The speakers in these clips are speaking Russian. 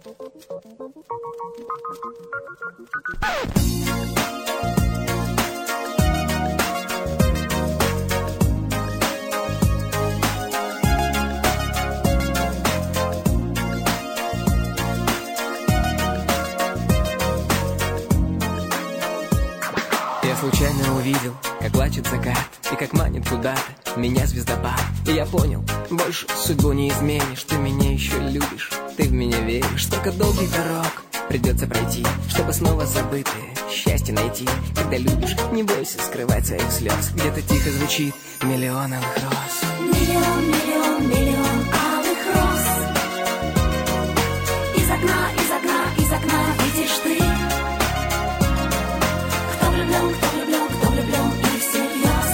Я случайно увидел, как плачет закат и как манит куда-то меня звездопад. И я понял, больше судьбу не изменишь. Ты меня еще любишь, ты в меня веришь. Столько долгих дорог придется пройти, чтобы снова забытое счастье найти. Когда любишь, не бойся скрывать своих слез. Где-то тихо звучит миллион алых роз. Миллион, миллион, миллион алых роз. Из окна, из окна, из окна видишь ты. Кто влюблен, кто влюблен, кто влюблен и всерьез.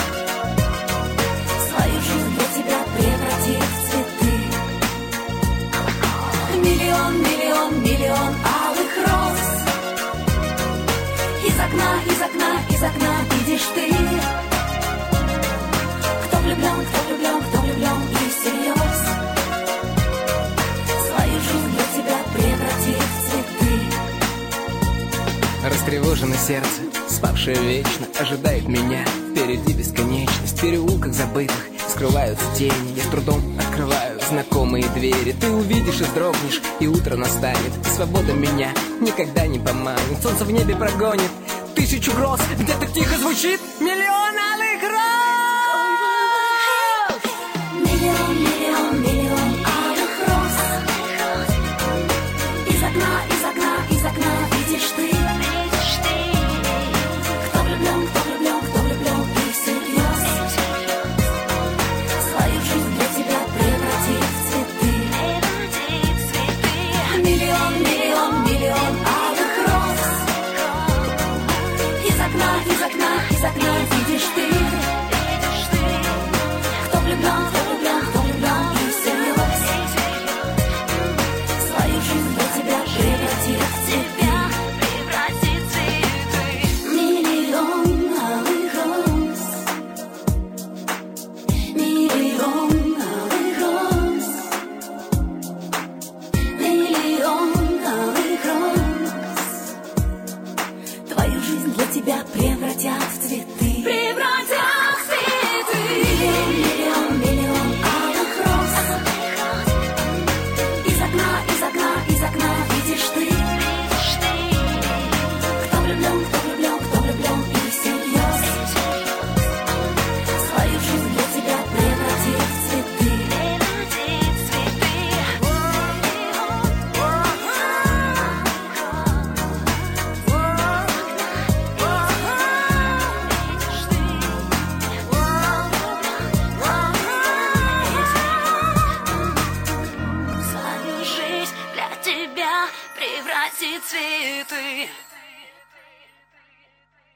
Свою жизнь для тебя превратит в цветы. Миллион, миллион, миллион алых роз. Из окна, из окна, из окна видишь ты. Кто влюблен, кто влюблен, кто влюблен и всерьез. Свою жизнь для тебя превратит в цветы. Растревожено сердце, спавшее вечно, ожидает меня. Впереди бесконечность, в переулках забытых скрываются тени. Я с трудом открываю знакомые двери. Ты увидишь и вздрогнешь, и утро настанет. И свобода меня никогда не поманит. Солнце в небе прогонит тысячу гроз. Где-то тихо звучит миллион алых роз. Миллион, миллион, миллион алых роз. Из окна, из окна, из окна видишь ты. Кто влюблен, кто влюблен, кто влюблен и всерьез. Свою жизнь для тебя превратит в цветы. Миллион, миллион, миллион алых роз. Из окна, из окна, из окна видишь ты. Кто влюблен, кто влюблен, кто влюблен и всерьез. Свою жизнь для тебя превратит в цветы. Миллион алых роз. Миллион алых роз. Миллион алых роз. Твою жизнь для тебя превратят в цветы. Превратят в цветы. Миллион, миллион алых роз. Из окна, из окна, из окна видишь ты. Кто влюблен, кто влюблен, кто влюблен и всерьез. Свою жизнь для тебя превратит в цветы. Свою жизнь для тебя превратит в цветы.